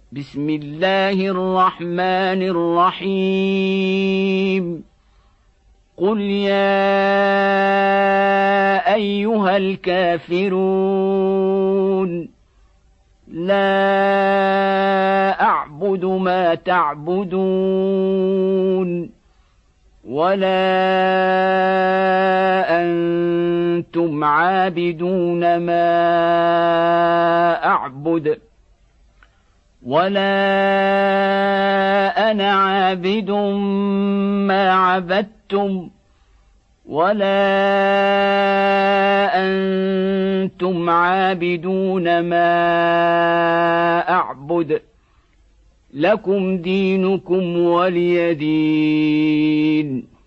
بسم الله الرحمن الرحيم قل يا أيها الكافرون لا أعبد ما تعبدون ولا أنتم عابدون ما أعبد ولا أنا عابد ما عبدتم ولا أنتم عابدون ما أعبد لكم دينكم ولي دين.